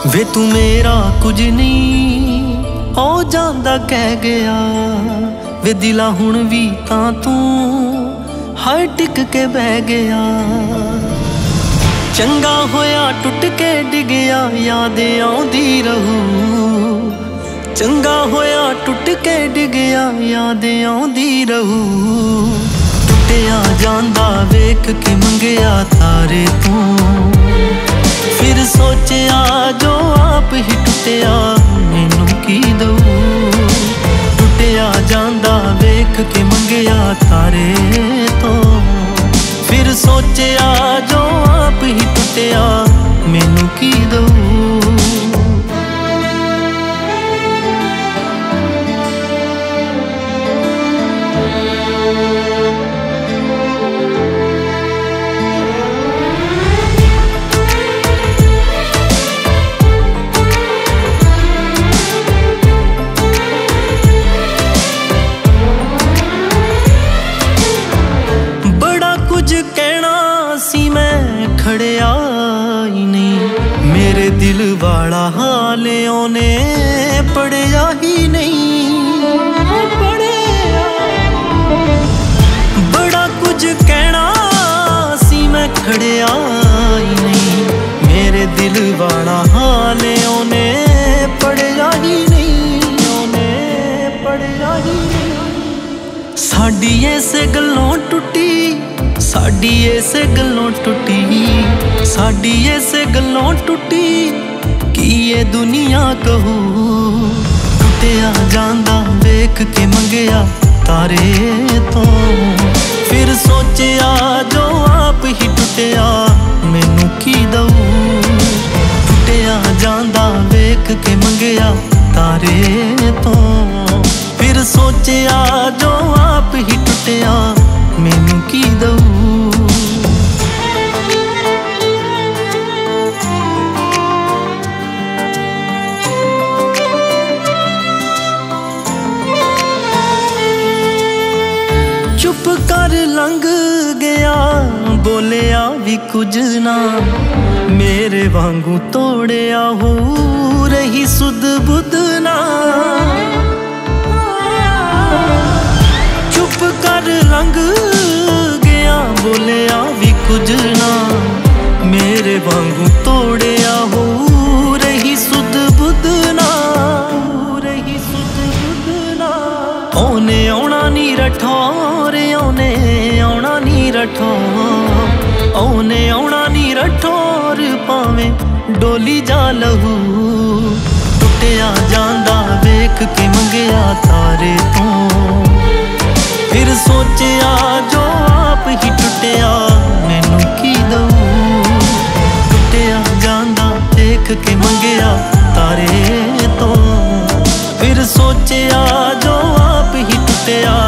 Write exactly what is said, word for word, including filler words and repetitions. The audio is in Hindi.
वे तू मेरा कुछ नहीं हो जांदा कह गया, वे दिला हुण भी तां तू हर टिक के बह गया। चंगा होया टुट के डिगया याद आउंदी रहू, चंगा होया टुट के डिगया याद आउंदी रहू। टुटिया जांदा वेख के मंगया तारे तू, फिर सोचिया जो आप ही टुटिया मैनू की दऊ। टुटिया जांदा वेख के मंगया तारे तो, फिर सोचिया जो आप ही टुटिया मैनू की दऊ। खड़िया ही नहीं मेरे दिल वाला हाल ओने पढ़िया ही नहीं। बड़ा कुछ कहना सी मैं खड़िया ही नहीं, मेरे दिल वाला हाल ओने पढ़िया ही नहीं, ओने पढ़िया ही नहीं। साडी इस गल्लों टुटी, साडी इस गल्लों टुटी, साडी इस गल्लों टुटी की ये दुनिया कहू। टुटिया जांदा वेख के मंगया तारे तो, फिर सोचिया जो आप ही टुटिया मैनू की दऊ। टुटिया जांदा वेख के मंगया तारे तो, फिर सोचिया जो आप ही टुटिया मैनू की दऊ। चुप कर लंघ गया बोलिया भी कुछ ना, मेरे वांगू तोड़िया हो रही सुध बुध ना। चुप कर लंघ गया बोलिया भी कुछ ना, मेरे वांगू तोड़िया हो रही सुध बुध ना, रही सुध बुध ना। ओने आउणा नी रठौर, ओने आउणा नी रठौर, ओने आउणा नी रठौर पावें डोली जा लहू। टुटिया जांदा वेख के मंगया तारे तो, फिर सोचिया जो आप ही टुटिया मैनू की दऊ। टुटिया जांदा देख के मंगया तारे तो, फिर सोचिया जो आप ही टुटिया